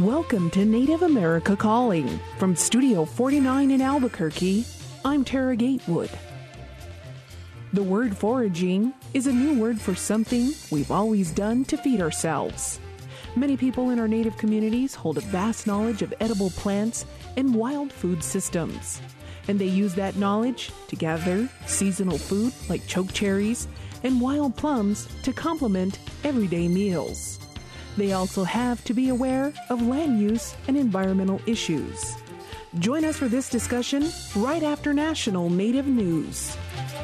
Welcome to Native America Calling. From Studio 49 in Albuquerque, I'm Tara Gatewood. The word foraging is a new word for something we've always done to feed ourselves. Many people in our Native communities hold a vast knowledge of edible plants and wild food systems, and they use that knowledge to gather seasonal food like chokecherries and wild plums to complement everyday meals. They also have to be aware of land use and environmental issues. Join us for this discussion right after National Native News.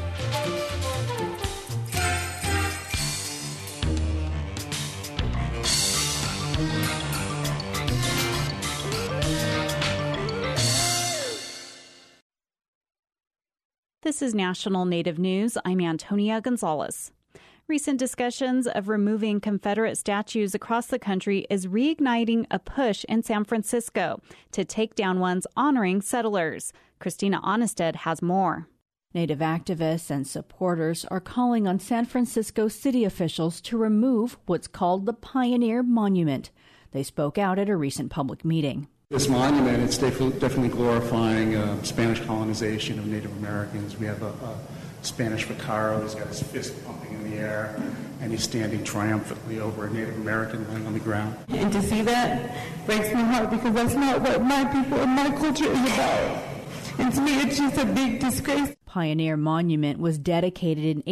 This is National Native News. I'm Antonia Gonzalez. Recent discussions of removing Confederate statues across the country is reigniting a push in San Francisco to take down ones honoring settlers. Christina Onnested has more. Native activists and supporters are calling on San Francisco city officials to remove what's called the Pioneer Monument. They spoke out at a recent public meeting. This monument, it's definitely glorifying Spanish colonization of Native Americans. We have a Spanish vaquero. He's got his fist pumping in the air, and he's standing triumphantly over a Native American laying on the ground. And to see that breaks my heart, because that's not what my people and my culture is about. And to me, it's just a big disgrace. Pioneer Monument was dedicated in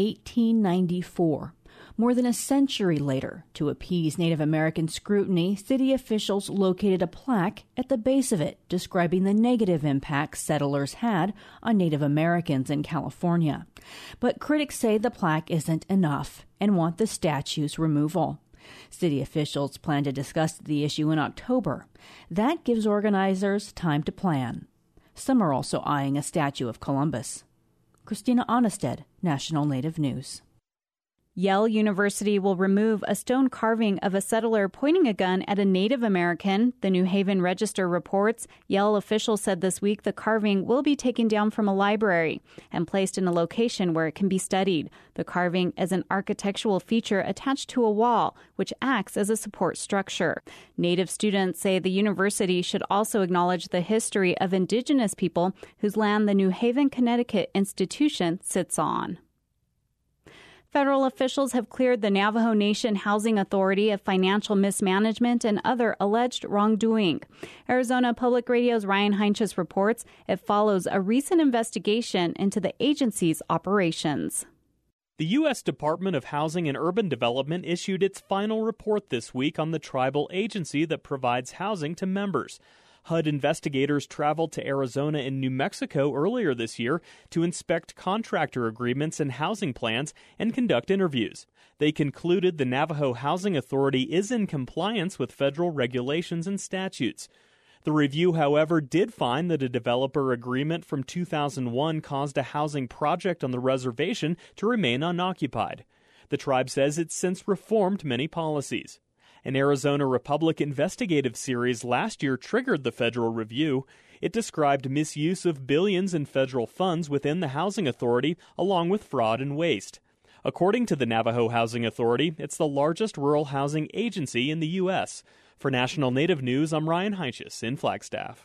1894. More than a century later, to appease Native American scrutiny, city officials located a plaque at the base of it describing the negative impacts settlers had on Native Americans in California. But critics say the plaque isn't enough and want the statue's removal. City officials plan to discuss the issue in October. That gives organizers time to plan. Some are also eyeing a statue of Columbus. Christina Onnested, National Native News. Yale University will remove a stone carving of a settler pointing a gun at a Native American. The New Haven Register reports Yale officials said this week the carving will be taken down from a library and placed in a location where it can be studied. The carving is an architectural feature attached to a wall, which acts as a support structure. Native students say the university should also acknowledge the history of indigenous people whose land the New Haven, Connecticut institution sits on. Federal officials have cleared the Navajo Nation Housing Authority of financial mismanagement and other alleged wrongdoing. Arizona Public Radio's Ryan Heinches reports it follows a recent investigation into the agency's operations. The U.S. Department of Housing and Urban Development issued its final report this week on the tribal agency that provides housing to members. HUD investigators traveled to Arizona and New Mexico earlier this year to inspect contractor agreements and housing plans and conduct interviews. They concluded the Navajo Housing Authority is in compliance with federal regulations and statutes. The review, however, did find that a developer agreement from 2001 caused a housing project on the reservation to remain unoccupied. The tribe says it's since reformed many policies. An Arizona Republic investigative series last year triggered the federal review. It described misuse of billions in federal funds within the housing authority, along with fraud and waste. According to the Navajo Housing Authority, it's the largest rural housing agency in the U.S. For National Native News, I'm Ryan Heinches in Flagstaff.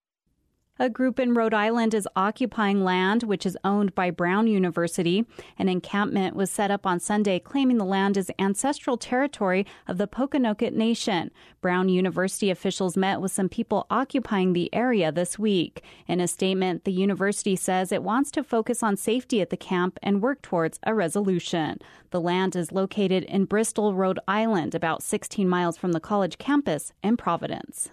A group in Rhode Island is occupying land which is owned by Brown University. An encampment was set up on Sunday claiming the land is ancestral territory of the Pokanoket Nation. Brown University officials met with some people occupying the area this week. In a statement, the university says it wants to focus on safety at the camp and work towards a resolution. The land is located in Bristol, Rhode Island, about 16 miles from the college campus in Providence.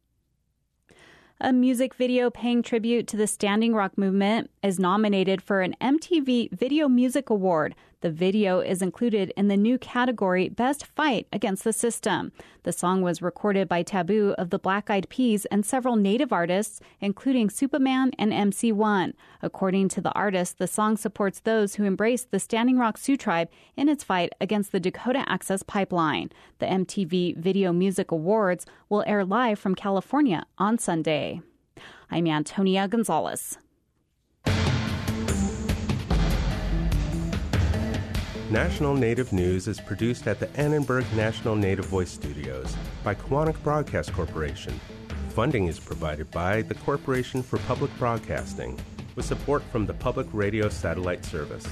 A music video paying tribute to the Standing Rock movement is nominated for an MTV Video Music Award. The video is included in the new category Best Fight Against the System. The song was recorded by Taboo of the Black Eyed Peas and several Native artists, including Superman and MC1. According to the artist, the song supports those who embrace the Standing Rock Sioux tribe in its fight against the Dakota Access Pipeline. The MTV Video Music Awards will air live from California on Sunday. I'm Antonia Gonzalez. National Native News is produced at the Annenberg National Native Voice Studios by Quantic Broadcast Corporation. Funding is provided by the Corporation for Public Broadcasting, with support from the Public Radio Satellite Service.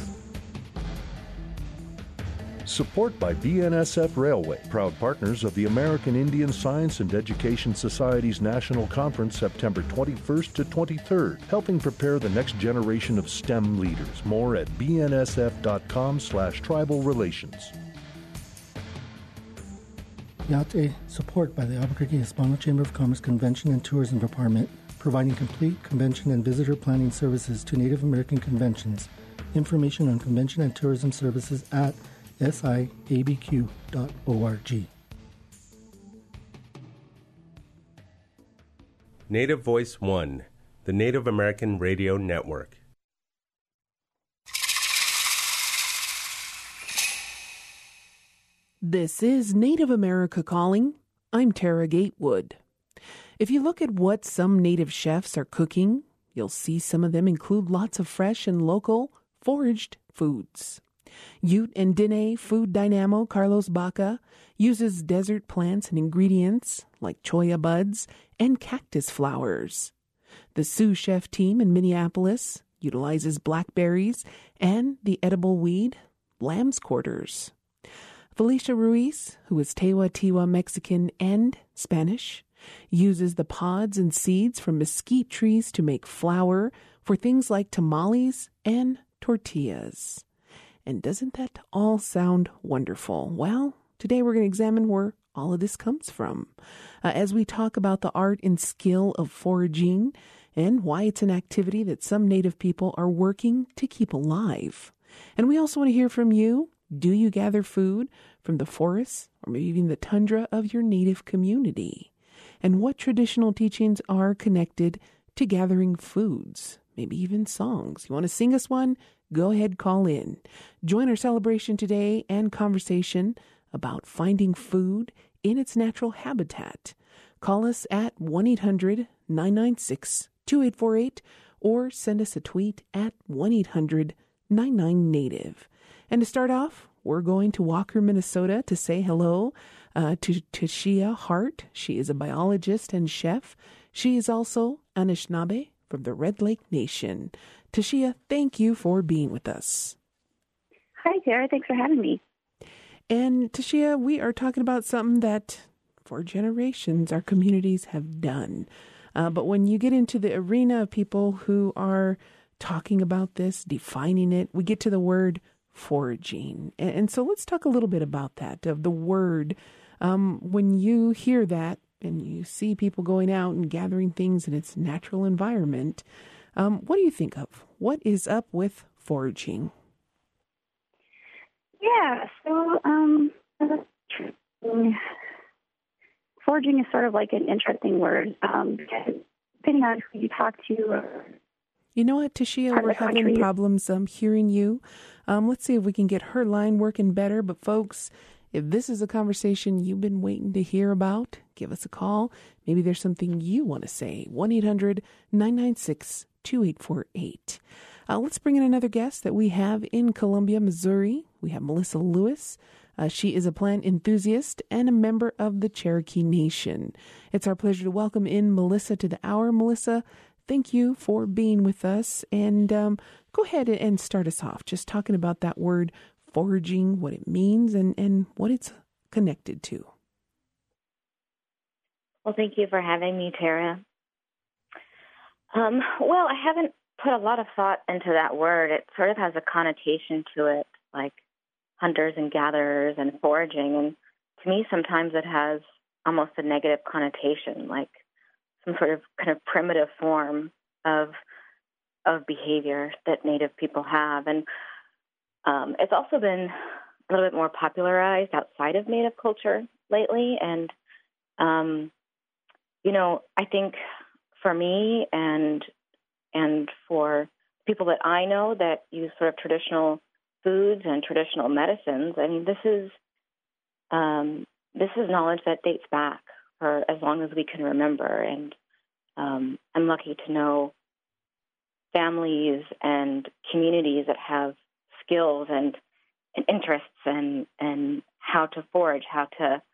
Support by BNSF Railway, proud partners of the American Indian Science and Education Society's National Conference, September 21st to 23rd, helping prepare the next generation of STEM leaders. More at bnsf.com/tribal relations. Yate, support by the Albuquerque Hispano Chamber of Commerce Convention and Tourism Department, providing complete convention and visitor planning services to Native American conventions. Information on convention and tourism services at siabq.org. Native Voice One, the Native American Radio Network. This is Native America Calling. I'm Tara Gatewood. If you look at what some Native chefs are cooking, you'll see some of them include lots of fresh and local foraged foods. Ute and Dene food dynamo Carlos Baca uses desert plants and ingredients like cholla buds and cactus flowers. The Sioux chef team in Minneapolis utilizes blackberries and the edible weed lamb's quarters. Felicia Ruiz, who is Tewa Mexican and Spanish, uses the pods and seeds from mesquite trees to make flour for things like tamales and tortillas. And doesn't that all sound wonderful? Well, today we're going to examine where all of this comes from as we talk about the art and skill of foraging and why it's an activity that some Native people are working to keep alive. And we also want to hear from you. Do you gather food from the forests or maybe even the tundra of your Native community? And what traditional teachings are connected to gathering foods? Maybe even songs. You want to sing us one? Go ahead, call in. Join our celebration today and conversation about finding food in its natural habitat. Call us at 1-800-996-2848 or send us a tweet at 1-800-99-NATIVE. And to start off, we're going to Walker, Minnesota to say hello to Tashia Hart. She is a biologist and chef. She is also Anishinaabe from the Red Lake Nation. Tashia, thank you for being with us. Hi, Tara. Thanks for having me. And Tashia, we are talking about something that for generations our communities have done. But when you get into the arena of people who are talking about this, defining it, we get to the word foraging. And so let's talk a little bit about that, of the word. When you hear that and you see people going out and gathering things in its natural environment, what do you think of? What is up with foraging? Yeah, so foraging is sort of like an interesting word. Depending on who you talk to. You know what, Tashia, we're having problems hearing you. Let's see if we can get her line working better. But folks, if this is a conversation you've been waiting to hear about, give us a call. Maybe there's something you want to say. 1-800-996-2848. Let's bring in another guest that we have in Columbia, Missouri. We have Melissa Lewis. She is a plant enthusiast and a member of the Cherokee Nation. It's our pleasure to welcome in Melissa to the hour. Melissa, thank you for being with us. And go ahead and start us off, just talking about that word foraging, what it means, and what it's connected to. Well, thank you for having me, Tara. Well, I haven't put a lot of thought into that word. It sort of has a connotation to it, like hunters and gatherers and foraging. And to me, sometimes it has almost a negative connotation, like some sort of kind of primitive form of behavior that Native people have. And it's also been a little bit more popularized outside of Native culture lately. And, I think for me and for people that I know that use sort of traditional foods and traditional medicines, I mean, this is knowledge that dates back for as long as we can remember. And I'm lucky to know families and communities that have skills and interests and how to forage, how to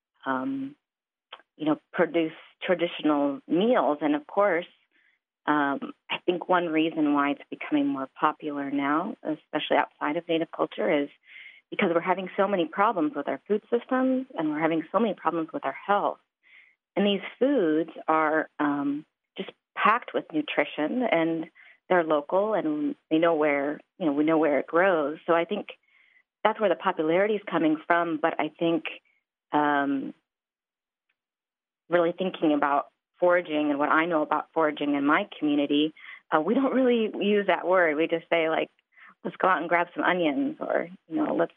produce traditional meals. And of course, I think one reason why it's becoming more popular now, especially outside of Native culture, is because we're having so many problems with our food systems and we're having so many problems with our health. And these foods are just packed with nutrition, and they're local, and we know where it grows. So I think that's where the popularity is coming from. But I think really thinking about foraging and what I know about foraging in my community, we don't really use that word. We just say, like, let's go out and grab some onions, or, let's,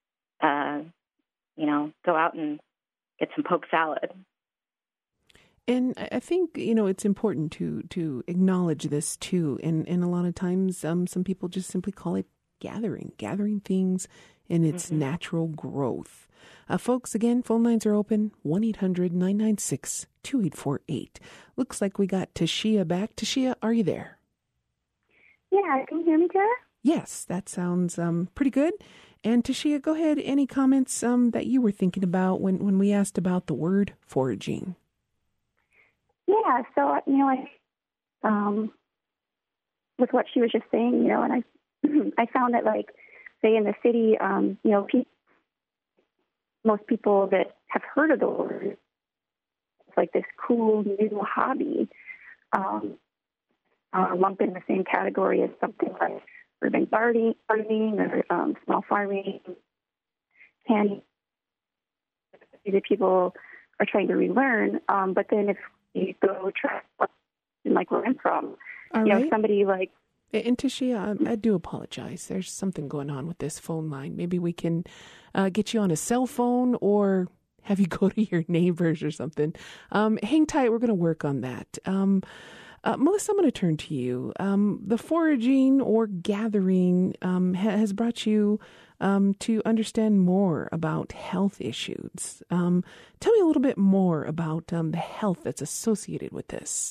go out and get some poke salad. And I think, it's important to acknowledge this too. And a lot of times some people just simply call it gathering things in its natural growth. Folks, again, phone lines are open, 1-800-996-2848. Looks like we got Tashia back. Tashia, are you there? Yeah, can you hear me, Tara? Yes, that sounds pretty good. And Tashia, go ahead. Any comments that you were thinking about when we asked about the word foraging? Yeah, so, with what she was just saying, and I found that, like, say in the city, most people that have heard of the word, it's like this cool new hobby, lumped in the same category as something like urban gardening or small farming, and that people are trying to relearn. But then if you go try, like where I'm from, right. Somebody like. And Tashia, I do apologize. There's something going on with this phone line. Maybe we can get you on a cell phone or have you go to your neighbors or something. Hang tight. We're going to work on that. Melissa, I'm going to turn to you. The foraging or gathering has brought you to understand more about health issues. Tell me a little bit more about the health that's associated with this.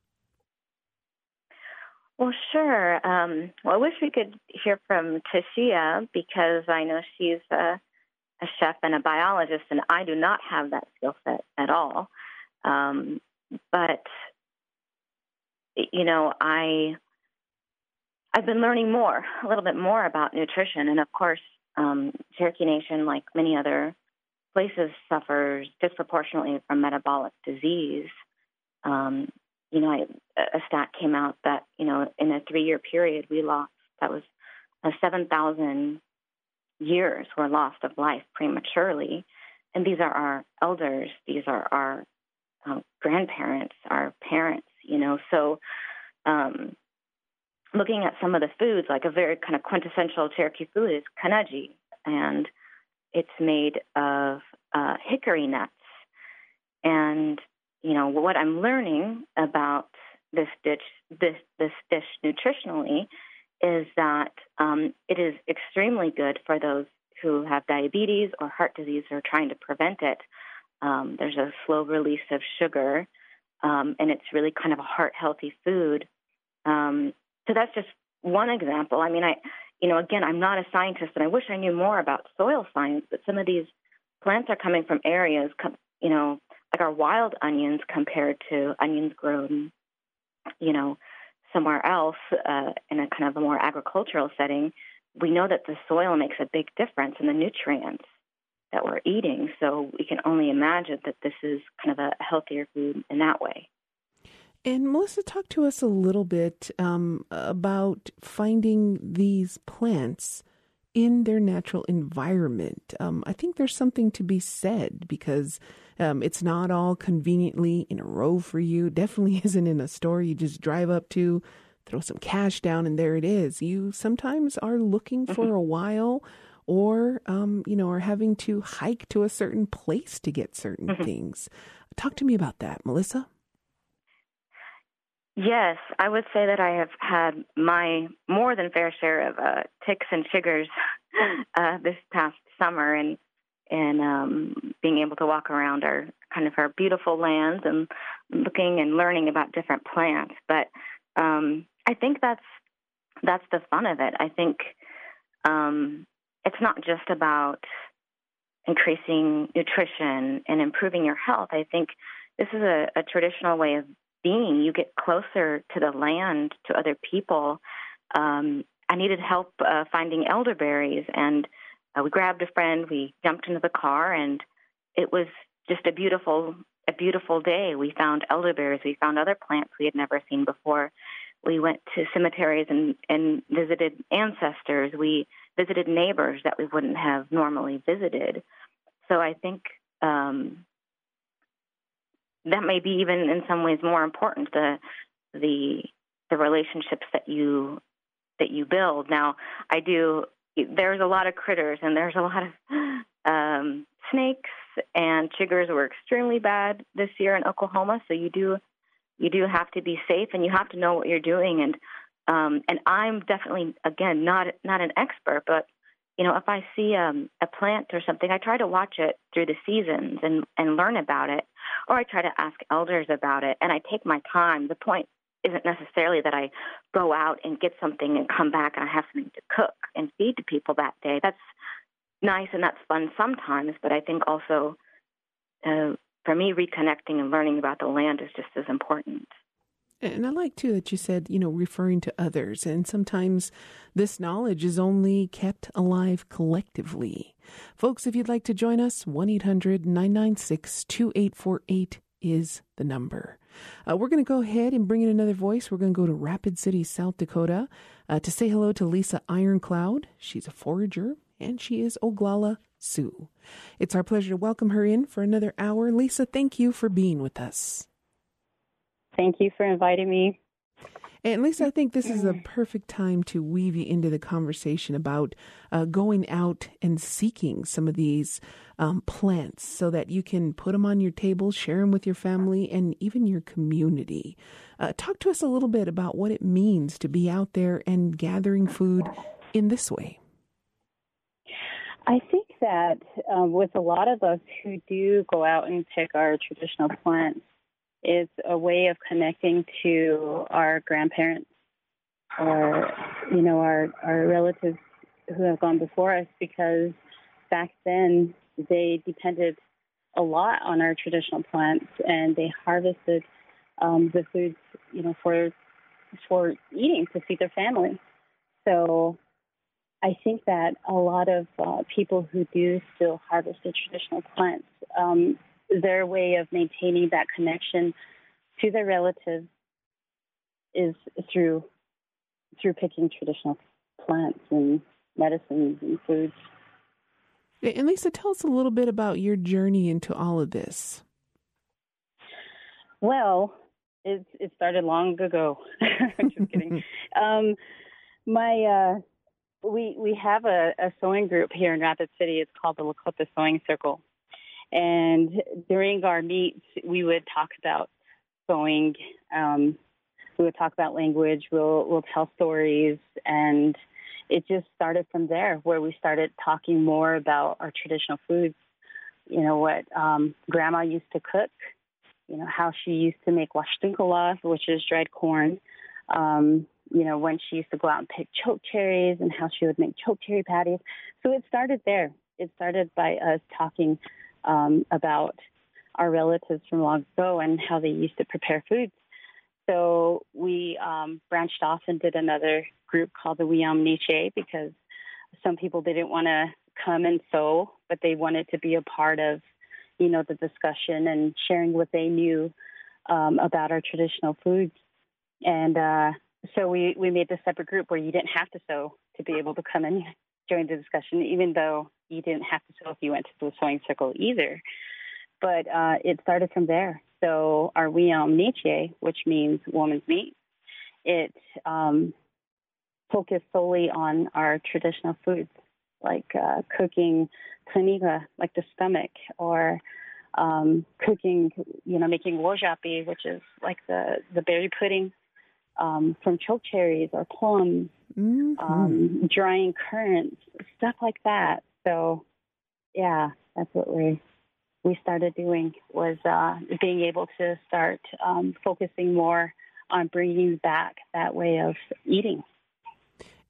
Well, sure. I wish we could hear from Tashia, because I know she's a chef and a biologist, and I do not have that skill set at all. But, I've been learning a little bit more about nutrition. And, of course, Cherokee Nation, like many other places, suffers disproportionately from metabolic disease. A stat came out that, in a 3-year period, we lost, that was 7,000 years were lost of life prematurely. And these are our elders. These are our grandparents, our parents, So looking at some of the foods, like a very kind of quintessential Cherokee food is kanaji. And it's made of hickory nuts. And what I'm learning about this dish nutritionally is that it is extremely good for those who have diabetes or heart disease or are trying to prevent it. There's a slow release of sugar, and it's really kind of a heart-healthy food. So that's just one example. I mean, again, I'm not a scientist, and I wish I knew more about soil science, but some of these plants are coming from areas, like our wild onions compared to onions grown, somewhere else in a kind of a more agricultural setting. We know that the soil makes a big difference in the nutrients that we're eating. So we can only imagine that this is kind of a healthier food in that way. And Melissa, talk to us a little bit about finding these plants in their natural environment. I think there's something to be said, because it's not all conveniently in a row for you. Definitely isn't in a store you just drive up to, throw some cash down, and there it is. You sometimes are looking for a while, or, are having to hike to a certain place to get certain things. Talk to me about that, Melissa. Yes, I would say that I have had my more than fair share of ticks and chiggers this past summer, and being able to walk around our beautiful lands and looking and learning about different plants. But I think that's the fun of it. I think it's not just about increasing nutrition and improving your health. I think this is a traditional way of being. You get closer to the land, to other people. I needed help finding elderberries, and we grabbed a friend. We jumped into the car, and it was just a beautiful day. We found elderberries. We found other plants we had never seen before. We went to cemeteries and visited ancestors. We visited neighbors that we wouldn't have normally visited. So I think that may be even in some ways more important, the relationships that you build. Now, there's a lot of critters, and there's a lot of snakes, and chiggers were extremely bad this year in Oklahoma. So you do have to be safe, and you have to know what you're doing. And I'm definitely, again, not an expert, but if I see a plant or something, I try to watch it through the seasons and learn about it, or I try to ask elders about it, and I take my time. The point isn't necessarily that I go out and get something and come back and I have something to cook and feed to people that day. That's nice and that's fun sometimes, but I think also for me, reconnecting and learning about the land is just as important. And I like, too, that you said, referring to others. And sometimes this knowledge is only kept alive collectively. Folks, if you'd like to join us, 1-800-996-2848 is the number. We're going to go ahead and bring in another voice. We're going to go to Rapid City, South Dakota, to say hello to Lisa Ironcloud. She's a forager, and she is Oglala Sioux. It's our pleasure to welcome her in for another hour. Lisa, thank you for being with us. Thank you for inviting me. And Lisa, I think this is a perfect time to weave you into the conversation about going out and seeking some of these plants so that you can put them on your table, share them with your family, and even your community. Talk to us a little bit about what it means to be out there and gathering food in this way. I think that with a lot of us who do go out and pick our traditional plants, it's a way of connecting to our grandparents or, our relatives who have gone before us, because back then they depended a lot on our traditional plants, and they harvested the foods, for eating, to feed their family. So I think that a lot of people who do still harvest the traditional plants, their way of maintaining that connection to their relatives is through picking traditional plants and medicines and foods. And Lisa, tell us a little bit about your journey into all of this. Well, it started long ago. I'm just kidding. We have a sewing group here in Rapid City. It's called the Lakota Sewing Circle. And during our meets, we would talk about sewing. We would talk about language. We'll tell stories. And it just started from there, where we started talking more about our traditional foods. What Grandma used to cook, how she used to make washtunkala, which is dried corn. When she used to go out and pick choke cherries and how she would make choke cherry patties. So it started there. It started by us talking about our relatives from long ago and how they used to prepare foods. So we branched off and did another group called the Wiam-Niche, because some people didn't want to come and sew, but they wanted to be a part of, the discussion and sharing what they knew about our traditional foods. And so we made this separate group where you didn't have to sew to be able to come and join the discussion, even though you didn't have to sew if you went to the sewing circle either. But it started from there. So our Wiam-Niche, which means woman's meat, it focused solely on our traditional foods, like cooking kliniga, like the stomach, or cooking, making wojapi, which is like the berry pudding from choke cherries or plums, drying currants, stuff like that. So, yeah, that's what we started doing, was being able to start focusing more on bringing back that way of eating.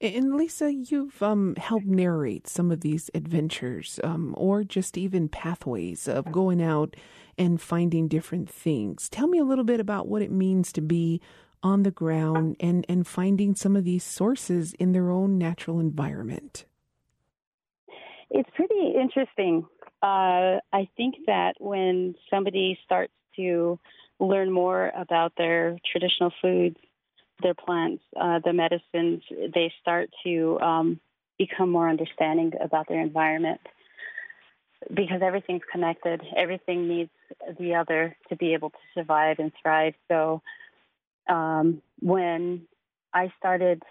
And Lisa, you've helped narrate some of these adventures or just even pathways of going out and finding different things. Tell me a little bit about what it means to be on the ground and finding some of these sources in their own natural environment. It's pretty interesting. I think that when somebody starts to learn more about their traditional foods, their plants, the medicines, they start to become more understanding about their environment, because everything's connected. Everything needs the other to be able to survive and thrive. So when I started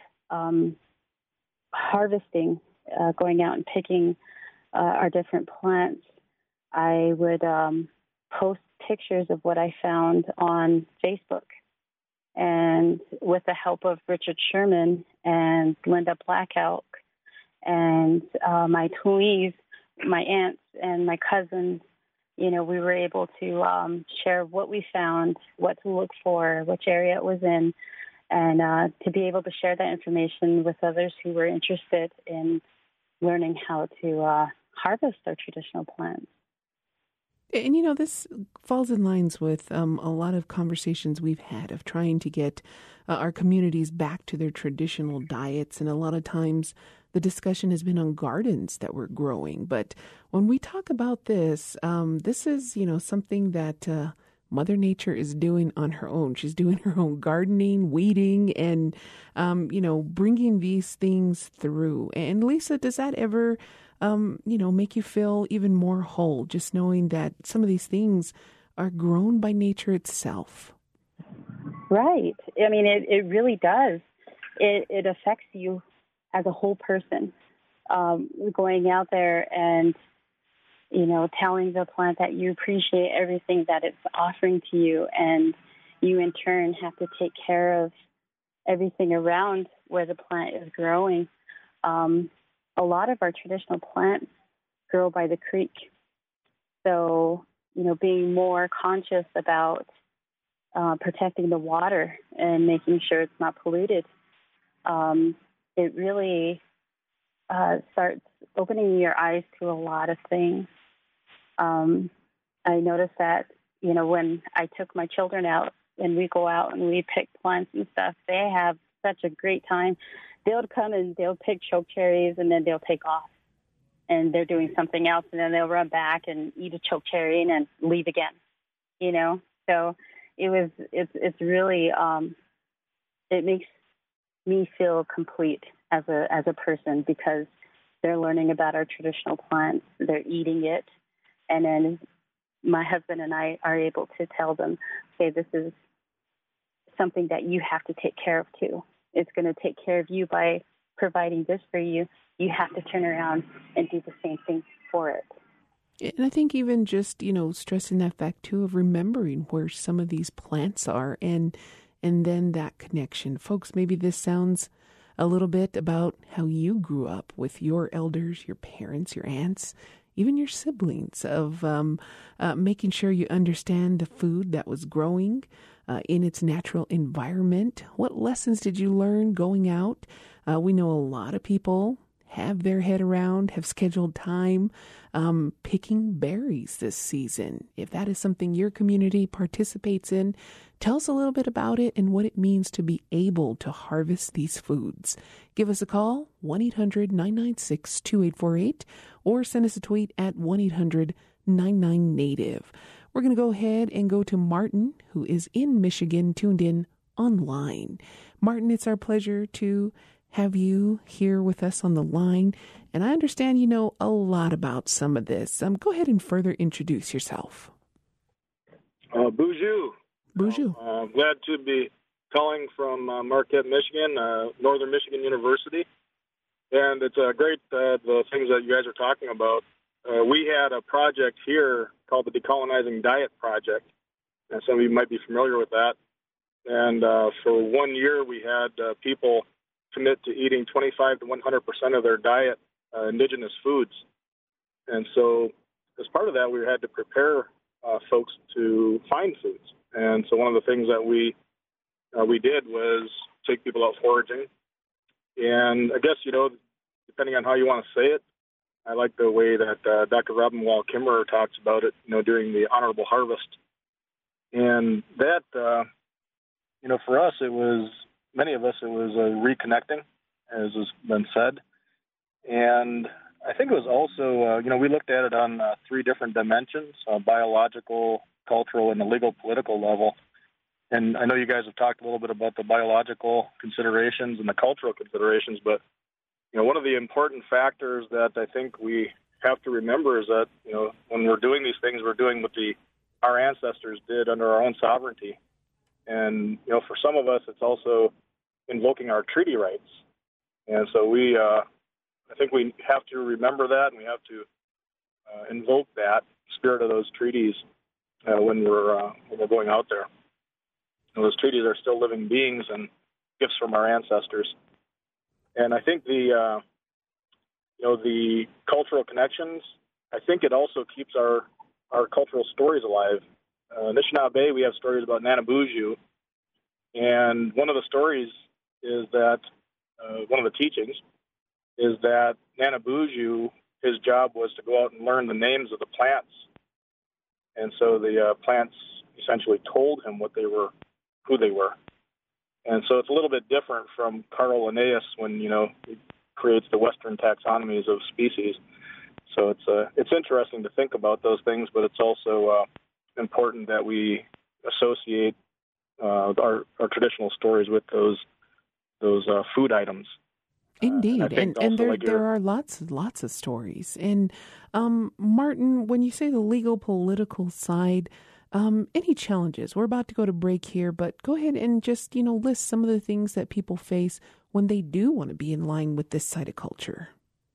harvesting, going out and picking our different plants, I would post pictures of what I found on Facebook. And with the help of Richard Sherman and Linda Blackout and my Tuis, my aunts and my cousins, we were able to share what we found, what to look for, which area it was in, and to be able to share that information with others who were interested in learning how to harvest our traditional plants. And, this falls in lines with a lot of conversations we've had of trying to get our communities back to their traditional diets. And a lot of times the discussion has been on gardens that we're growing. But when we talk about this, this is, something that Mother Nature is doing on her own. She's doing her own gardening, weeding, and, bringing these things through. And Lisa, does that ever make you feel even more whole, just knowing that some of these things are grown by nature itself? Right. I mean, it really does. It affects you as a whole person, going out there and, telling the plant that you appreciate everything that it's offering to you, and you in turn have to take care of everything around where the plant is growing. A lot of our traditional plants grow by the creek. So, being more conscious about protecting the water and making sure it's not polluted, it really starts opening your eyes to a lot of things. I noticed that, when I took my children out and we go out and we pick plants and stuff, they have such a great time. They'll come and they'll pick choke cherries and then they'll take off, and they're doing something else, and then they'll run back and eat a choke cherry and then leave again. So it's really it makes me feel complete as a person, because they're learning about our traditional plants, they're eating it, and then my husband and I are able to tell them, okay, this is something that you have to take care of too. It's going to take care of you by providing this for you. You have to turn around and do the same thing for it. And I think even just, stressing that fact too of remembering where some of these plants are and then that connection. Folks, maybe this sounds a little bit about how you grew up with your elders, your parents, your aunts, even your siblings, of making sure you understand the food that was growing in its natural environment. What lessons did you learn going out? We know a lot of people have their head around, have scheduled time picking berries this season. If that is something your community participates in, tell us a little bit about it and what it means to be able to harvest these foods. Give us a call, 1-800-996-2848, or send us a tweet at 1-800-99-NATIVE. We're going to go ahead and go to Martin, who is in Michigan, tuned in online. Martin, it's our pleasure to have you here with us on the line. And I understand you know a lot about some of this. Go ahead and further introduce yourself. Bonjour. Bonjour. I'm glad to be calling from Marquette, Michigan, Northern Michigan University. And it's great, the things that you guys are talking about. We had a project here called the Decolonizing Diet Project, and some of you might be familiar with that. And for 1 year, we had people commit to eating 25 to 100% of their diet indigenous foods. And so as part of that, we had to prepare folks to find foods. And so one of the things that we did was take people out foraging And I guess, depending on how you want to say it, I like the way that Dr. Robin Wall Kimmerer talks about it, during the honorable harvest. And that, for us, many of us, it was reconnecting, as has been said. And I think it was also, we looked at it on 3 different dimensions, biological, cultural, and the legal political level. And I know you guys have talked a little bit about the biological considerations and the cultural considerations, but, one of the important factors that I think we have to remember is that, when we're doing these things, we're doing what our ancestors did under our own sovereignty. And, for some of us, it's also invoking our treaty rights. And so I think we have to remember that, and we have to invoke that spirit of those treaties when we're going out there. Those treaties are still living beings and gifts from our ancestors. And I think the cultural connections, I think it also keeps our cultural stories alive. In Anishinaabe, we have stories about Nanabuju, and one of the stories is that, one of the teachings, is that Nanabuju, his job was to go out and learn the names of the plants. And so the plants essentially told him who they were. And so it's a little bit different from Carl Linnaeus when, he creates the Western taxonomies of species. So it's interesting to think about those things, but it's also important that we associate our traditional stories with those food items. Indeed, and there are lots of stories. And Martin, when you say the legal political side, any challenges? We're about to go to break here, but go ahead and just list some of the things that people face when they do want to be in line with this side of culture.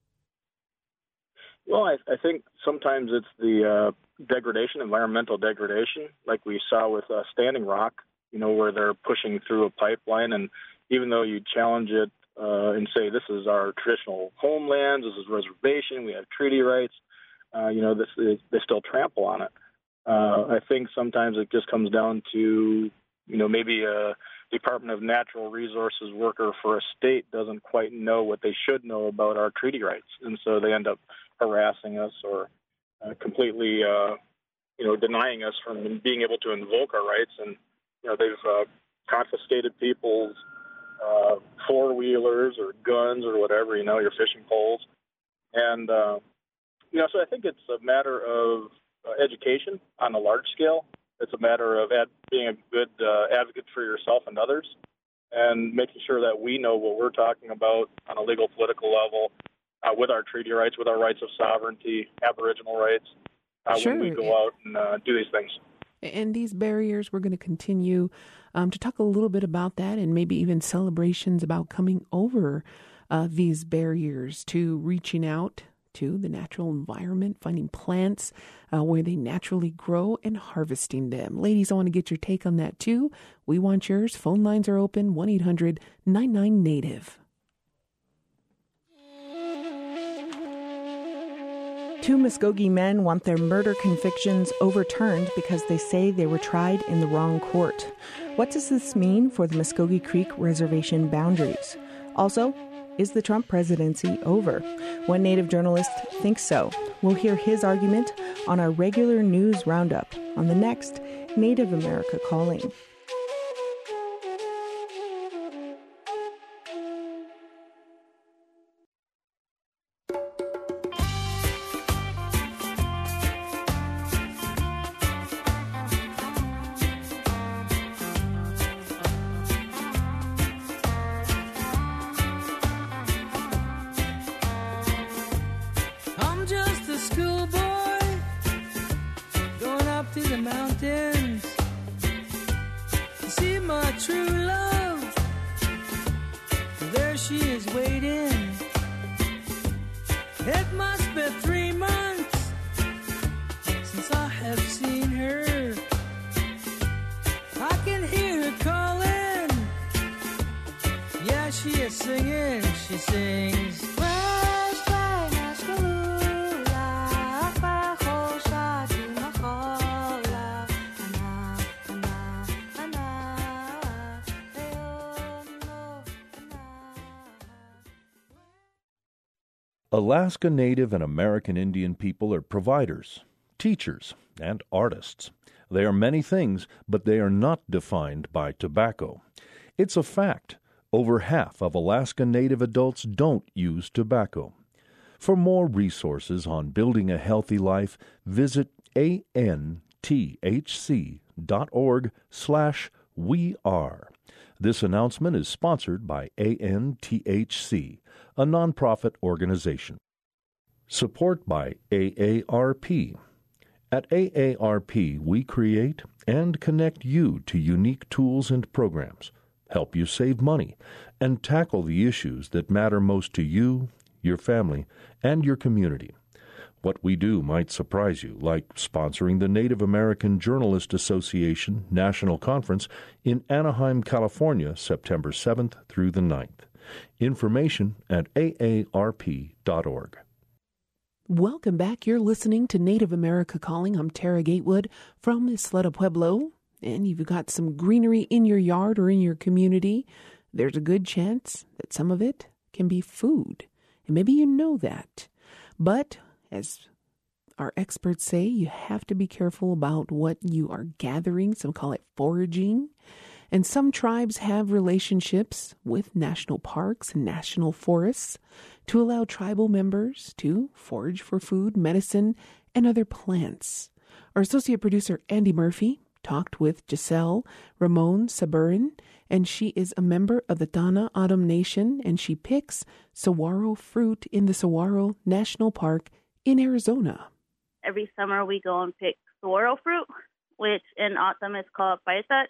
Well, I think sometimes it's the degradation, environmental degradation, like we saw with Standing Rock. Where they're pushing through a pipeline, and even though you challenge it and say this is our traditional homelands, this is reservation, we have treaty rights, they still trample on it. I think sometimes it just comes down to, maybe a Department of Natural Resources worker for a state doesn't quite know what they should know about our treaty rights, and so they end up harassing us or completely, denying us from being able to invoke our rights. And they've confiscated people's four-wheelers or guns or whatever, your fishing poles. And, so I think it's a matter of education on a large scale. It's a matter of being a good advocate for yourself and others, and making sure that we know what we're talking about on a legal political level with our treaty rights, with our rights of sovereignty, Aboriginal rights, when we go out and do these things. And these barriers, we're going to continue to talk a little bit about that, and maybe even celebrations about coming over these barriers to reaching out to the natural environment, finding plants where they naturally grow and harvesting them. Ladies, I want to get your take on that too. We want yours. Phone lines are open, 1-800-99-NATIVE. Two Muskogee men want their murder convictions overturned because they say they were tried in the wrong court. What does this mean for the Muskogee Creek Reservation boundaries? Also, is the Trump presidency over? One Native journalist thinks so. We'll hear his argument on our regular news roundup on the next Native America Calling. Alaska Native and American Indian people are providers, teachers, and artists. They are many things, but they are not defined by tobacco. It's a fact. Over half of Alaska Native adults don't use tobacco. For more resources on building a healthy life, visit anthc.org/weare. This announcement is sponsored by ANTHC, a nonprofit organization. Support by AARP. At AARP, we create and connect you to unique tools and programs, help you save money, and tackle the issues that matter most to you, your family, and your community. What we do might surprise you, like sponsoring the Native American Journalist Association National Conference in Anaheim, California, September 7th through the 9th. Information at aarp.org. Welcome back. You're listening to Native America Calling. I'm Tara Gatewood from Isleta Pueblo, and you've got some greenery in your yard or in your community. There's a good chance that some of it can be food, and maybe you know that. But as our experts say, you have to be careful about what you are gathering. Some call it foraging. And some tribes have relationships with national parks and national forests to allow tribal members to forage for food, medicine, and other plants. Our associate producer, Andy Murphy, talked with Giselle Ramon Saburin, and she is a member of the Tana O'odham Nation, and she picks saguaro fruit in the Saguaro National Park in Arizona. Every summer we go and pick saguaro fruit, which in O'odham is called paisach,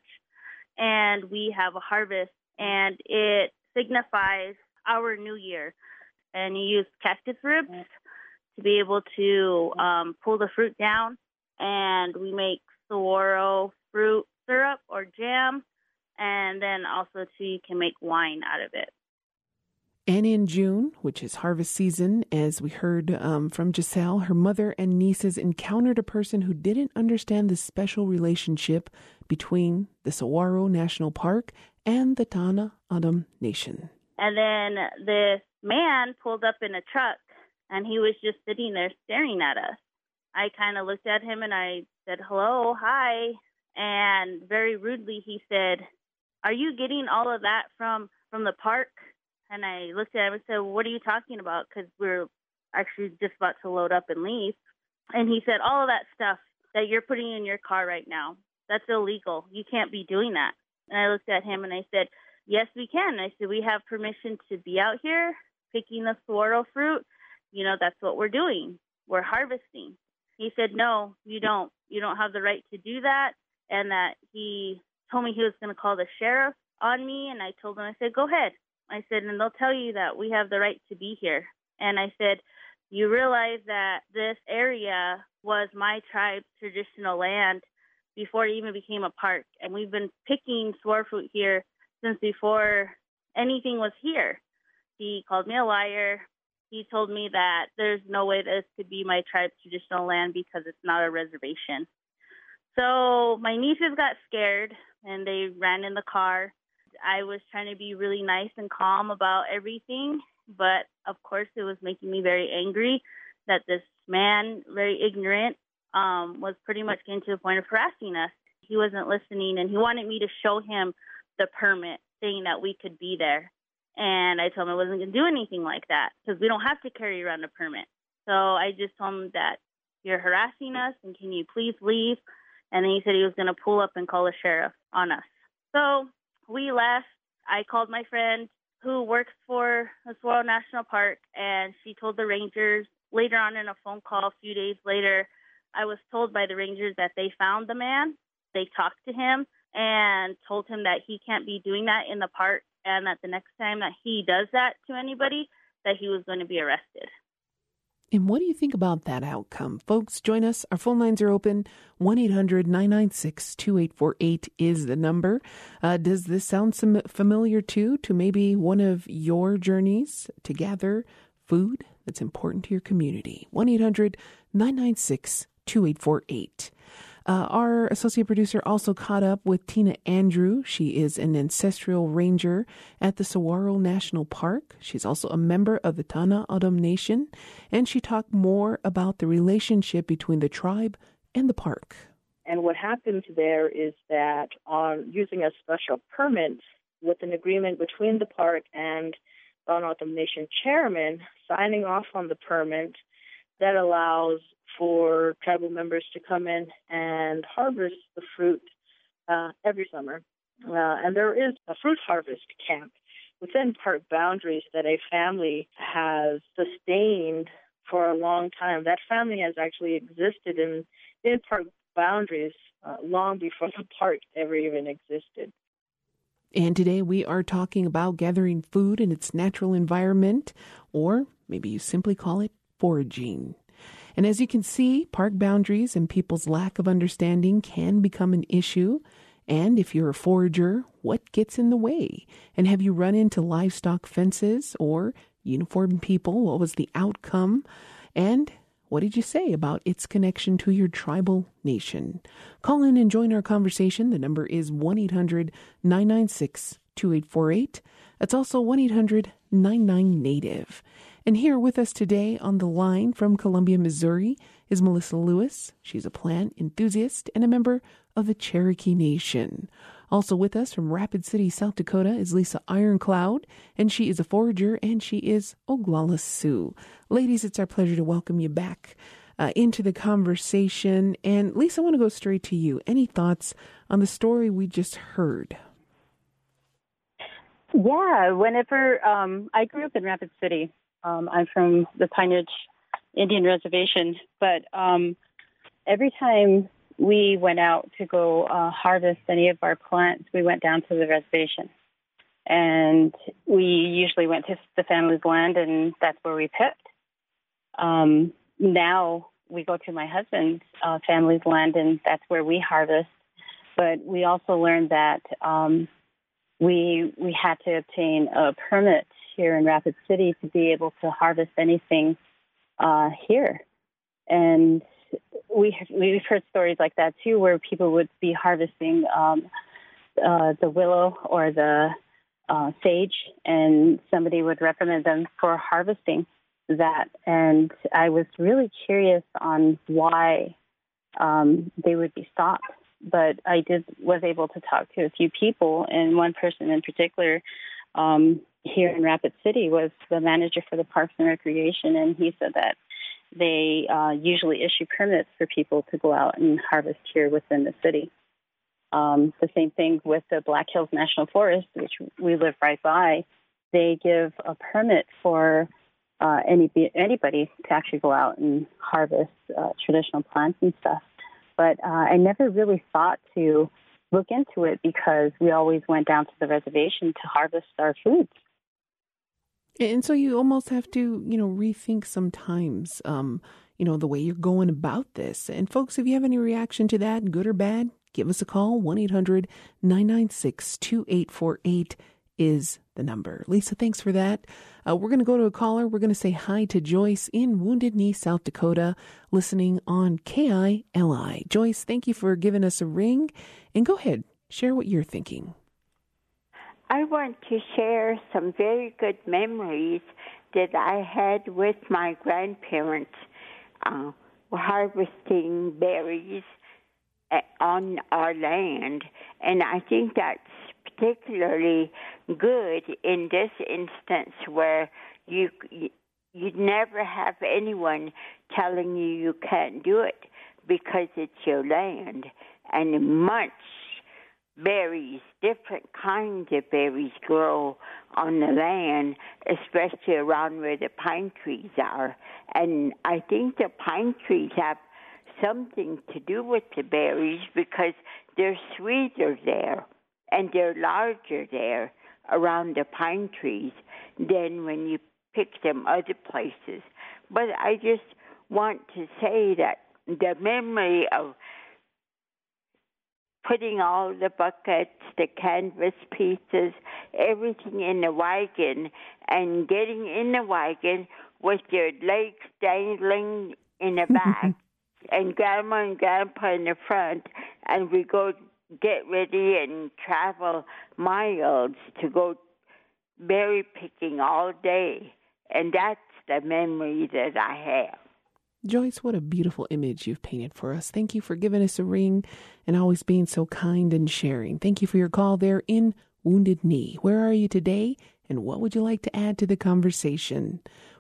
and we have a harvest, and it signifies our new year. And you use cactus ribs to be able to pull the fruit down, and we make saguaro fruit syrup or jam, and then also too you can make wine out of it. And in June, which is harvest season, as we heard from Giselle, her mother and nieces encountered a person who didn't understand the special relationship between the Saguaro National Park and the Tana O'odham Nation. And then this man pulled up in a truck, and he was just sitting there staring at us. I kind of looked at him, and I said, hello, hi. And very rudely he said, are you getting all of that from the park? And I looked at him and said, well, what are you talking about? Because we're actually just about to load up and leave. And he said, all of that stuff that you're putting in your car right now, that's illegal. You can't be doing that. And I looked at him and I said, yes, we can. I said, we have permission to be out here picking the saguaro fruit. You know, that's what we're doing. We're harvesting. He said, no, you don't. You don't have the right to do that. And that he told me he was going to call the sheriff on me. And I told him, I said, go ahead. I said, and they'll tell you that we have the right to be here. And I said, you realize that this area was my tribe's traditional land before it even became a park. And we've been picking saguaro fruit here since before anything was here. He called me a liar. He told me that there's no way this could be my tribe's traditional land because it's not a reservation. So my nieces got scared and they ran in the car. I was trying to be really nice and calm about everything, but of course it was making me very angry that this man, very ignorant, was pretty much getting to the point of harassing us. He wasn't listening, and he wanted me to show him the permit saying that we could be there. And I told him I wasn't going to do anything like that because we don't have to carry around a permit. So I just told him that you're harassing us and can you please leave? And then he said he was going to pull up and call the sheriff on us. So we left. I called my friend who works for the Saguaro National Park, and she told the rangers. Later on in a phone call, a few days later, I was told by the rangers that they found the man. They talked to him and told him that he can't be doing that in the park, and that the next time that he does that to anybody, that he was going to be arrested. And what do you think about that outcome? Folks, join us. Our phone lines are open. 1-800-996-2848 is the number. Does this sound familiar to maybe one of your journeys to gather food that's important to your community? 1-800-996-2848. Our associate producer also caught up with Tina Andrew. She is an ancestral ranger at the Saguaro National Park. She's also a member of the Tana O'odham Nation, and she talked more about the relationship between the tribe and the park. And what happens there is that on using a special permit with an agreement between the park and Tana O'odham Nation chairman signing off on the permit, that allows for tribal members to come in and harvest the fruit every summer. And there is a fruit harvest camp within park boundaries that a family has sustained for a long time. That family has actually existed in park boundaries long before the park ever even existed. And today we are talking about gathering food in its natural environment, or maybe you simply call it foraging. And as you can see, park boundaries and people's lack of understanding can become an issue. And if you're a forager, what gets in the way? And have you run into livestock fences or uniformed people? What was the outcome? And what did you say about its connection to your tribal nation? Call in and join our conversation. The number is 1-800-996-2848. That's also 1-800-99-NATIVE. And here with us today on the line from Columbia, Missouri, is Melissa Lewis. She's a plant enthusiast and a member of the Cherokee Nation. Also with us from Rapid City, South Dakota, is Lisa Ironcloud, and she is a forager, and she is Oglala Sioux. Ladies, it's our pleasure to welcome you back into the conversation. And Lisa, I want to go straight to you. Any thoughts on the story we just heard? Yeah, whenever I grew up in Rapid City. I'm from the Pine Ridge Indian Reservation, but every time we went out to go harvest any of our plants, we went down to the reservation. And we usually went to the family's land, and that's where we picked. Now we go to my husband's family's land, and that's where we harvest. But we also learned that we had to obtain a permit here in Rapid City to be able to harvest anything here. And we've heard stories like that too, where people would be harvesting the willow or the sage, and somebody would reprimand them for harvesting that. And I was really curious on why they would be stopped. But I was able to talk to a few people, and one person in particular here in Rapid City was the manager for the Parks and Recreation, and he said that they usually issue permits for people to go out and harvest here within the city. The same thing with the Black Hills National Forest, which we live right by. They give a permit for anybody to actually go out and harvest traditional plants and stuff. But I never really thought to look into it because we always went down to the reservation to harvest our foods. And so you almost have to, rethink sometimes, the way you're going about this. And folks, if you have any reaction to that, good or bad, give us a call. 1-800-996-2848 is the number. Lisa, thanks for that. We're going to go to a caller. We're going to say hi to Joyce in Wounded Knee, South Dakota, listening on KILI. Joyce, thank you for giving us a ring. And go ahead, share what you're thinking. I want to share some very good memories that I had with my grandparents harvesting berries on our land. And I think that's particularly good in this instance where you'd never have anyone telling you can't do it because it's your land. And months berries, different kinds of berries grow on the land, especially around where the pine trees are. And I think the pine trees have something to do with the berries because they're sweeter there and they're larger there around the pine trees than when you pick them other places. But I just want to say that the memory of putting all the buckets, the canvas pieces, everything in the wagon, and getting in the wagon with your legs dangling in the back, and Grandma and Grandpa in the front, and we go get ready and travel miles to go berry picking all day. And that's the memory that I have. Joyce, what a beautiful image you've painted for us. Thank you for giving us a ring and always being so kind and sharing. Thank you for your call there in Wounded Knee. Where are you today, and what would you like to add to the conversation?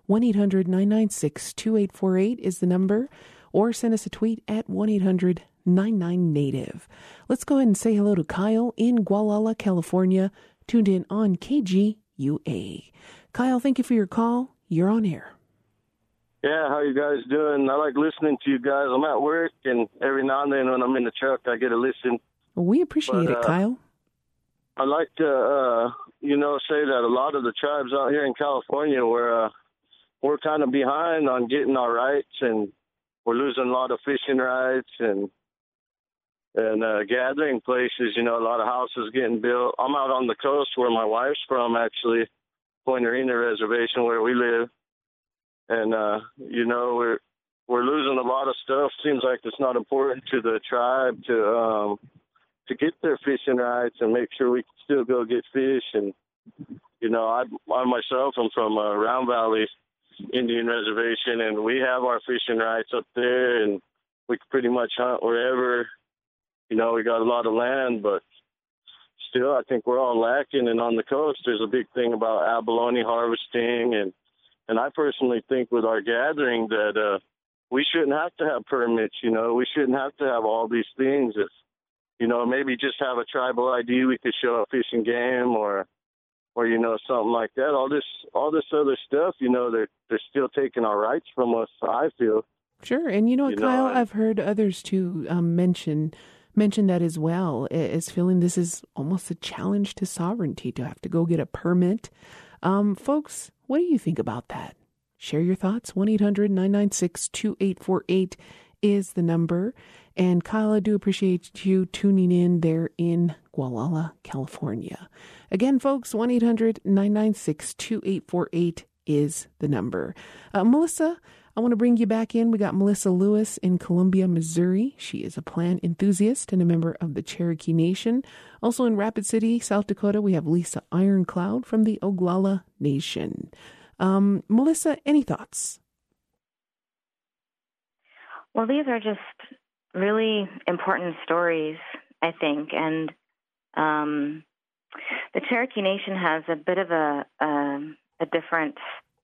1-800-996-2848 is the number, or send us a tweet at 1-800-99-NATIVE. Let's go ahead and say hello to Kyle in Gualala, California, tuned in on KGUA. Kyle, thank you for your call. You're on air. Yeah, how you guys doing? I like listening to you guys. I'm at work, and every now and then when I'm in the truck, I get to listen. Well, we appreciate it, Kyle. I'd like to, say that a lot of the tribes out here in California, we're kind of behind on getting our rights, and we're losing a lot of fishing rights and gathering places. A lot of houses getting built. I'm out on the coast where my wife's from, actually, Point Arena Reservation, where we live. And, we're losing a lot of stuff. Seems like it's not important to the tribe to get their fishing rights and make sure we can still go get fish. And, I myself am from Round Valley Indian Reservation, and we have our fishing rights up there, and we can pretty much hunt wherever. We got a lot of land, but still I think we're all lacking. And on the coast, there's a big thing about abalone harvesting, and I personally think with our gathering that we shouldn't have to have permits, we shouldn't have to have all these things. If, maybe just have a tribal ID, we could show up fishing game or something like that. All this other stuff, they're still taking our rights from us, I feel. Sure. And Kyle, I've heard others too mention that as well, as feeling this is almost a challenge to sovereignty to have to go get a permit. Folks, what do you think about that? Share your thoughts. 1-800-996-2848 is the number. And Kyle, I do appreciate you tuning in there in Gualala, California. Again, folks, 1-800-996-2848 is the number. Melissa, I want to bring you back in. We got Melissa Lewis in Columbia, Missouri. She is a plant enthusiast and a member of the Cherokee Nation. Also in Rapid City, South Dakota, we have Lisa Ironcloud from the Oglala Nation. Melissa, any thoughts? Well, these are just really important stories, I think. And the Cherokee Nation has a bit of a different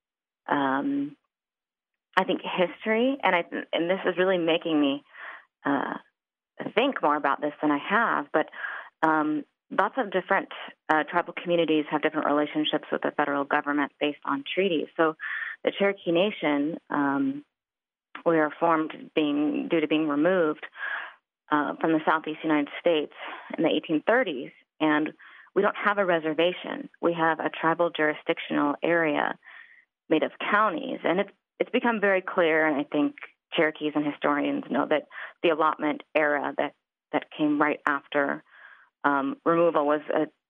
I think history, and this is really making me think more about this than I have. But lots of different tribal communities have different relationships with the federal government based on treaties. So the Cherokee Nation, we are formed due to being removed from the southeast United States in the 1830s, and we don't have a reservation. We have a tribal jurisdictional area made of counties, and it's become very clear, and I think Cherokees and historians know that the allotment era that came right after removal was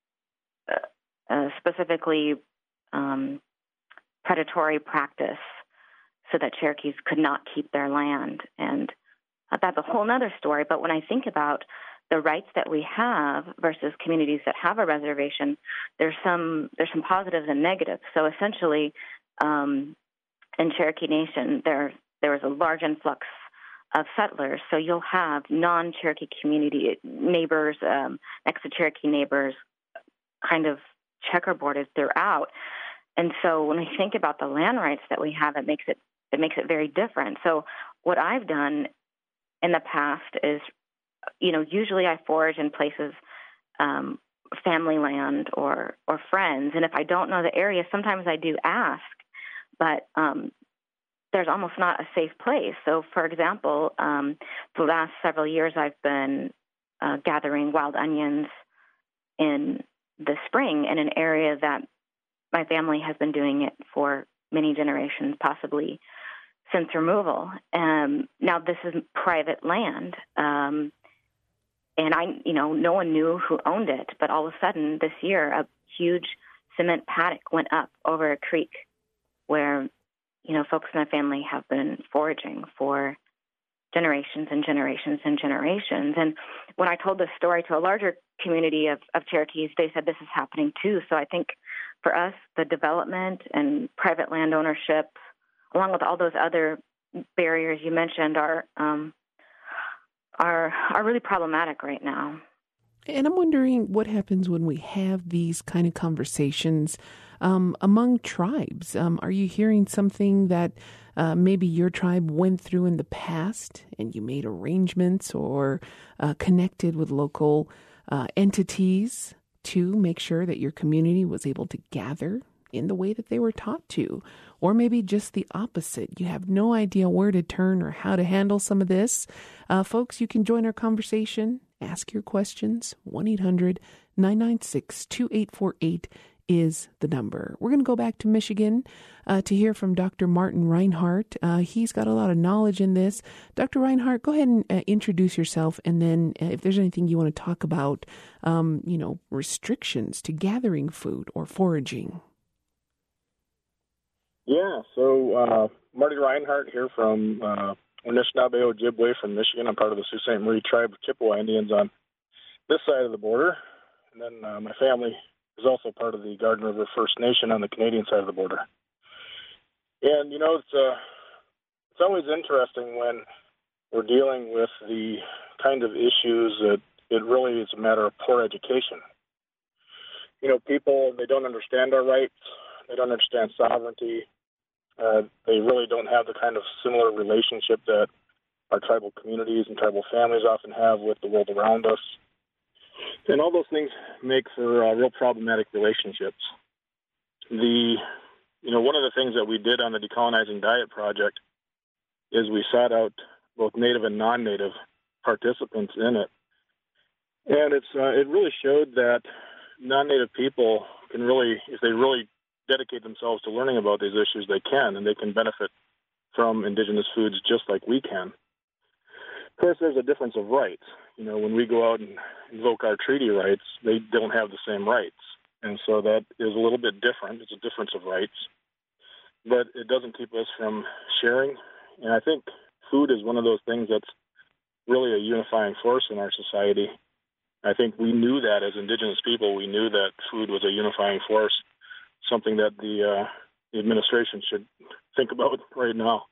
a specifically predatory practice so that Cherokees could not keep their land. And that's a whole other story. But when I think about the rights that we have versus communities that have a reservation, there's some positives and negatives. So essentially, in Cherokee Nation, there was a large influx of settlers. So you'll have non-Cherokee community neighbors next to Cherokee neighbors kind of checkerboarded throughout. And so when I think about the land rights that we have, it makes it very different. So what I've done in the past is, usually I forage in places, family land or friends. And if I don't know the area, sometimes I do ask. But there's almost not a safe place. So, for example, the last several years I've been gathering wild onions in the spring in an area that my family has been doing it for many generations, possibly since removal. Now, this is private land. And no one knew who owned it. But all of a sudden this year, a huge cement paddock went up over a creek where, folks in my family have been foraging for generations and generations and generations. And when I told this story to a larger community of Cherokees, they said this is happening too. So I think for us, the development and private land ownership, along with all those other barriers you mentioned, are really problematic right now. And I'm wondering what happens when we have these kind of conversations among tribes. Are you hearing something that maybe your tribe went through in the past and you made arrangements or connected with local entities to make sure that your community was able to gather in the way that they were taught to? Or maybe just the opposite. You have no idea where to turn or how to handle some of this. Folks, you can join our conversation. Ask your questions. 1-800-996-2848 is the number. We're going to go back to Michigan to hear from Dr. Martin Reinhart. He's got a lot of knowledge in this. Dr. Reinhart, go ahead and introduce yourself, and then if there's anything you want to talk about, restrictions to gathering food or foraging. Yeah, so Marty Reinhart here from Anishinaabe Ojibwe from Michigan. I'm part of the Sault Ste. Marie tribe of Chippewa Indians on this side of the border. And then my family is also part of the Garden River First Nation on the Canadian side of the border. And, it's always interesting when we're dealing with the kind of issues that it really is a matter of poor education. People, they don't understand our rights. They don't understand sovereignty. They really don't have the kind of similar relationship that our tribal communities and tribal families often have with the world around us. And all those things make for real problematic relationships. One of the things that we did on the Decolonizing Diet Project is we sought out both Native and non-Native participants in it. And it really showed that non-Native people can really, if they really dedicate themselves to learning about these issues, they can, and they can benefit from indigenous foods just like we can. Of course, there's a difference of rights. When we go out and invoke our treaty rights, they don't have the same rights. And so that is a little bit different. It's a difference of rights. But it doesn't keep us from sharing. And I think food is one of those things that's really a unifying force in our society. I think we knew that as indigenous people. We knew that food was a unifying force, something that the administration should think about right now.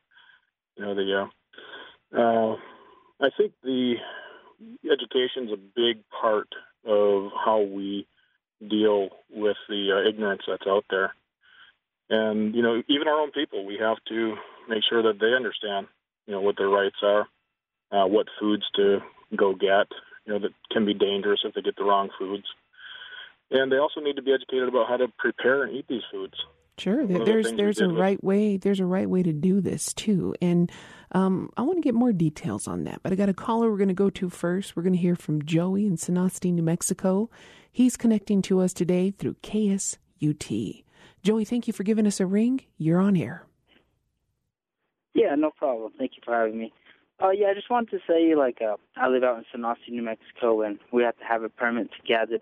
I think the education's a big part of how we deal with the ignorance that's out there. And, even our own people, we have to make sure that they understand, what their rights are, what foods to go get, that can be dangerous if they get the wrong foods. And they also need to be educated about how to prepare and eat these foods. Sure, there's a right way. There's a right way to do this too, and I want to get more details on that. But I got a caller we're going to go to first. We're going to hear from Joey in Sanasti, New Mexico. He's connecting to us today through KSUT. Joey, thank you for giving us a ring. You're on air. Yeah, no problem. Thank you for having me. I just wanted to say, I live out in Sanasti, New Mexico, and we have to have a permit to gather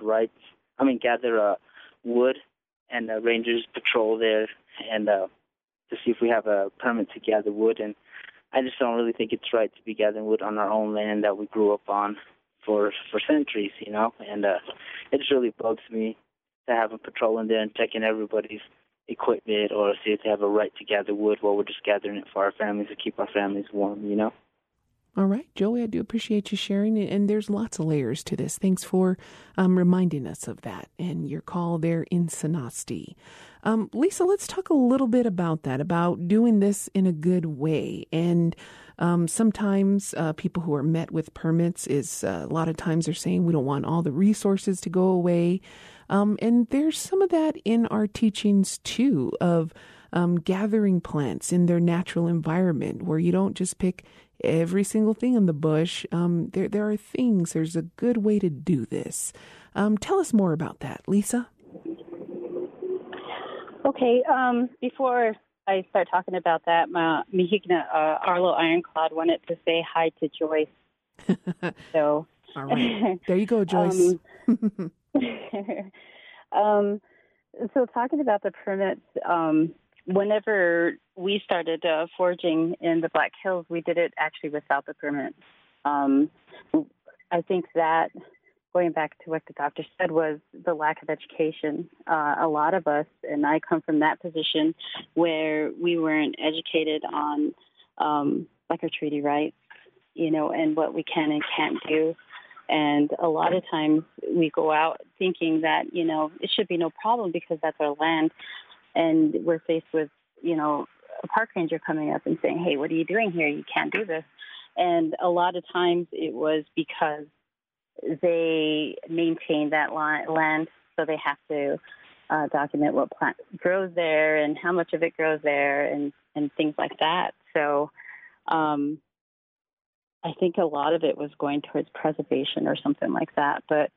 wood, and rangers patrol there and to see if we have a permit to gather wood. And I just don't really think it's right to be gathering wood on our own land that we grew up on for centuries, and it just really bugs me to have a patrol in there and checking everybody's equipment or see if they have a right to gather wood while we're just gathering it for our families to keep our families warm, All right, Joey, I do appreciate you sharing it, and there's lots of layers to this. Thanks for reminding us of that and your call there in Sanasti. Lisa, let's talk a little bit about that, about doing this in a good way. And sometimes people who are met with permits a lot of times they're saying we don't want all the resources to go away. And there's some of that in our teachings, too, of gathering plants in their natural environment where you don't just pick every single thing in the bush. There are things, there's a good way to do this. Tell us more about that, Lisa. Okay, before I start talking about that, Mihikna Arlo Ironclad wanted to say hi to Joyce. So, all right, there you go, Joyce. So talking about the permits, whenever we started foraging in the Black Hills, we did it actually without the permit. I think that, going back to what the doctor said, was the lack of education. A lot of us, and I come from that position where we weren't educated on like our treaty rights, and what we can and can't do. And a lot of times we go out thinking that, it should be no problem because that's our land. And we're faced with, a park ranger coming up and saying, hey, what are you doing here? You can't do this. And a lot of times it was because they maintain that land, so they have to document what plant grows there and how much of it grows there and things like that. So I think a lot of it was going towards preservation or something like that. But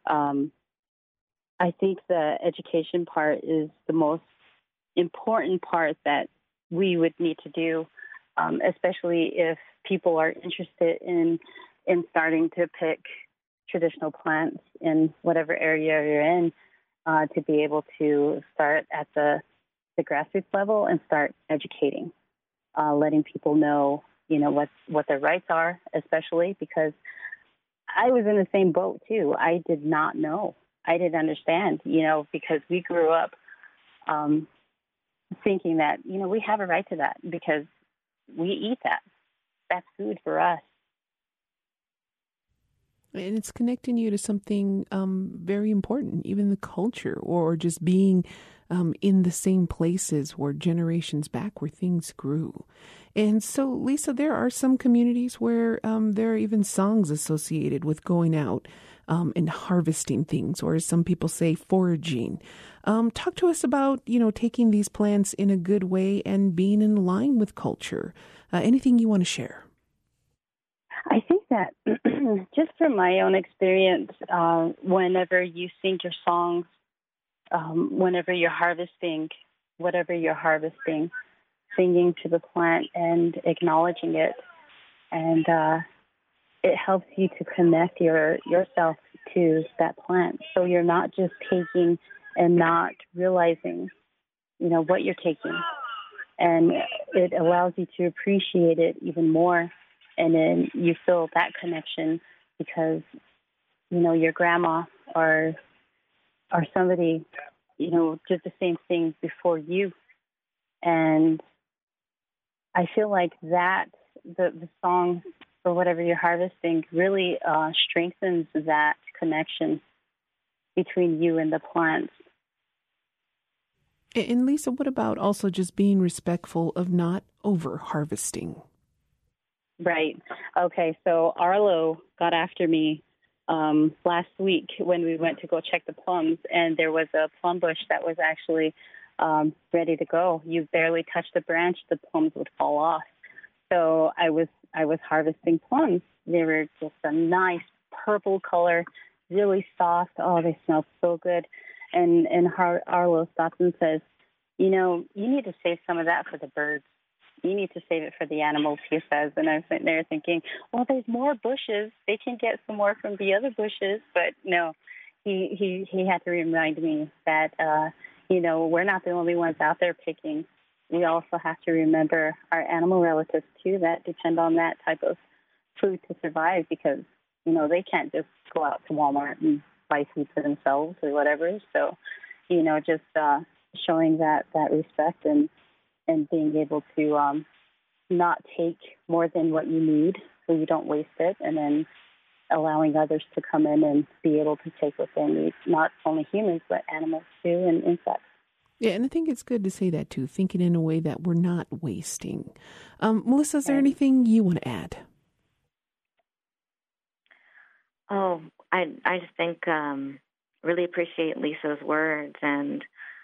I think the education part is the most important part that we would need to do, especially if people are interested in starting to pick traditional plants in whatever area you're in, to be able to start at the grassroots level and start educating, letting people know, what their rights are, especially because I was in the same boat too. I did not know. I didn't understand, because we grew up thinking that, we have a right to that because we eat that. That's food for us. And it's connecting you to something very important, even the culture, or just being in the same places where generations back where things grew. And so, Lisa, there are some communities where there are even songs associated with going out and harvesting things, or as some people say, foraging. Talk to us about, taking these plants in a good way and being in line with culture. Anything you want to share? I think that just from my own experience, whenever you sing your songs, whenever you're harvesting, whatever you're harvesting, singing to the plant and acknowledging it, and it helps you to connect yourself to that plant. So you're not just taking and not realizing, what you're taking. And it allows you to appreciate it even more. And then you feel that connection because, your grandma or somebody, did the same thing before you. And I feel like that, the song for whatever you're harvesting really strengthens that connection between you and the plants. And Lisa, what about also just being respectful of not over-harvesting? Right. Okay, so Arlo got after me last week when we went to go check the plums, and there was a plum bush that was actually ready to go. You barely touched the branch, the plums would fall off. So I was harvesting plums. They were just a nice purple color, really soft. Oh, they smelled so good. And Arlo stops and says, you need to save some of that for the birds. You need to save it for the animals, he says. And I'm sitting there thinking, well, there's more bushes. They can get some more from the other bushes. But no, he had to remind me that, we're not the only ones out there picking. We also have to remember our animal relatives, too, that depend on that type of food to survive because, they can't just go out to Walmart and buy food for themselves or whatever. So, just showing that respect and being able to not take more than what you need so you don't waste it, and then allowing others to come in and be able to take what they need, not only humans, but animals too and insects. Yeah, and I think it's good to say that too, thinking in a way that we're not wasting. Melissa, is there anything you want to add? Oh, I just think really appreciate Lisa's words, and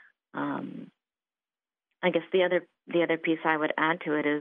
I guess the other piece I would add to it is,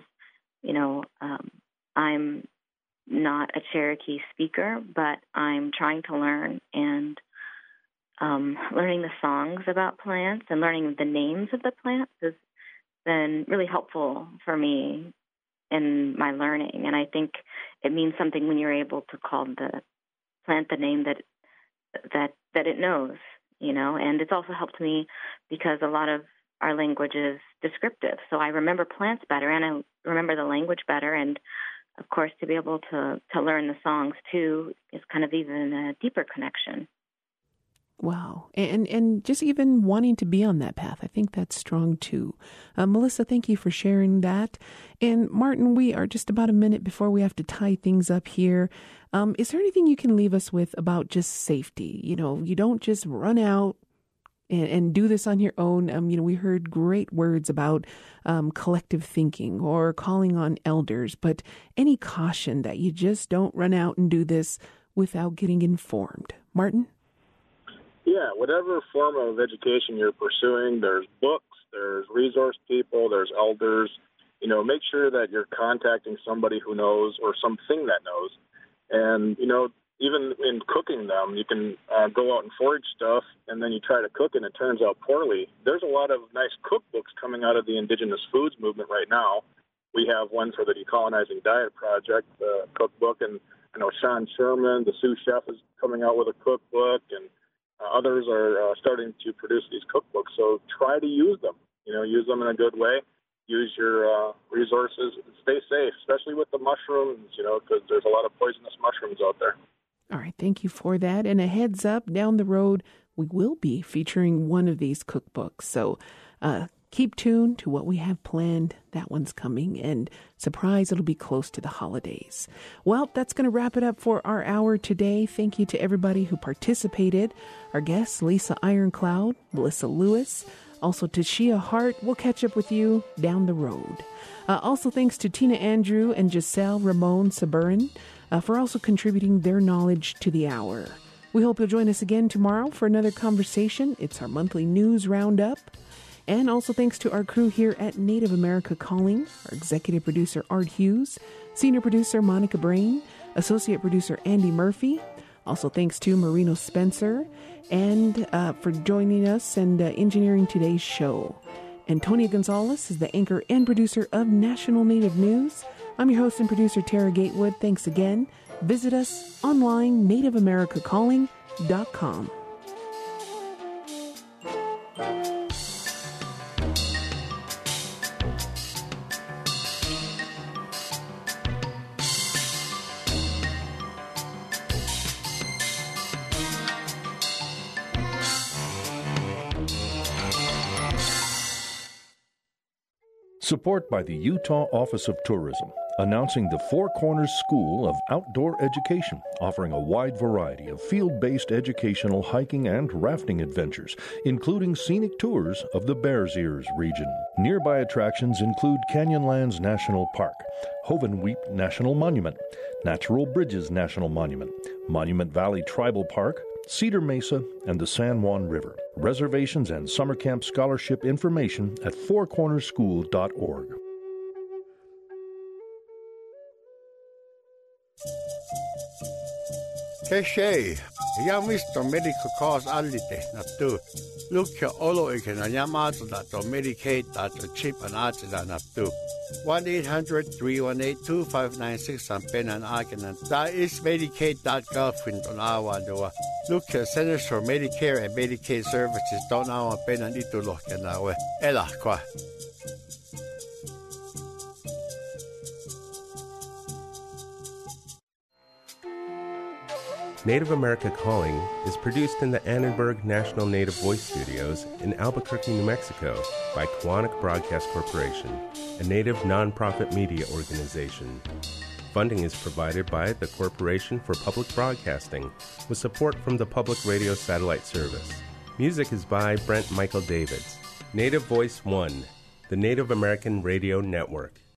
I'm not a Cherokee speaker, but I'm trying to learn, and learning the songs about plants and learning the names of the plants has been really helpful for me in my learning. And I think it means something when you're able to call the plant the name that it knows, and it's also helped me because a lot of our language is descriptive. So I remember plants better, and I remember the language better. And, of course, to be able to learn the songs, too, is kind of even a deeper connection. Wow. And just even wanting to be on that path, I think that's strong, too. Melissa, thank you for sharing that. And Martin, we are just about a minute before we have to tie things up here. Is there anything you can leave us with about just safety? You know, you don't just run out and do this on your own. We heard great words about collective thinking or calling on elders, but any caution that you just don't run out and do this without getting informed? Martin? Yeah, whatever form of education you're pursuing, there's books, there's resource people, there's elders. Make sure that you're contacting somebody who knows or something that knows. And, even in cooking them, you can go out and forage stuff, and then you try to cook it, and it turns out poorly. There's a lot of nice cookbooks coming out of the indigenous foods movement right now. We have one for the Decolonizing Diet Project, cookbook, and I know Sean Sherman, the Sioux chef, is coming out with a cookbook, and others are starting to produce these cookbooks. So try to use them. Use them in a good way. Use your resources. Stay safe, especially with the mushrooms, because there's a lot of poisonous mushrooms out there. All right, thank you for that. And a heads up, down the road, we will be featuring one of these cookbooks. So keep tuned to what we have planned. That one's coming. And surprise, it'll be close to the holidays. Well, that's going to wrap it up for our hour today. Thank you to everybody who participated. Our guests, Lisa Ironcloud, Melissa Lewis, also to Shia Hart. We'll catch up with you down the road. Also, thanks to Tina Andrew and Giselle Ramon Saburin for also contributing their knowledge to the hour. We hope you'll join us again tomorrow for another conversation. It's our monthly news roundup. And also thanks to our crew here at Native America Calling, our executive producer Art Hughes, senior producer Monica Brain, associate producer Andy Murphy. Also thanks to Marino Spencer and for joining us and engineering today's show. Antonia Gonzalez is the anchor and producer of National Native News. I'm your host and producer, Tara Gatewood. Thanks again. Visit us online, nativeamericacalling.com. Support by the Utah Office of Tourism, announcing the Four Corners School of Outdoor Education, offering a wide variety of field-based educational hiking and rafting adventures, including scenic tours of the Bears Ears region. Nearby attractions include Canyonlands National Park, Hovenweep National Monument, Natural Bridges National Monument, Monument Valley Tribal Park, Cedar Mesa, and the San Juan River. Reservations and summer camp scholarship information at fourcornerschool.org. Keshe, yamisto medical cause alite na tu. Lukia olo ikena yamata na to Medicaid that to cheap and artida na tu. 1-800-318-2596 ang penan akin. That is Medicaid.gov in Tonawa doa. Lukia Centers for Medicare and Medicaid Services Tonawa penan itulo kenawe. Ela kwa. Native America Calling is produced in the Annenberg National Native Voice Studios in Albuquerque, New Mexico by Quantic Broadcast Corporation, a Native nonprofit media organization. Funding is provided by the Corporation for Public Broadcasting with support from the Public Radio Satellite Service. Music is by Brent Michael Davids. Native Voice One, the Native American Radio Network.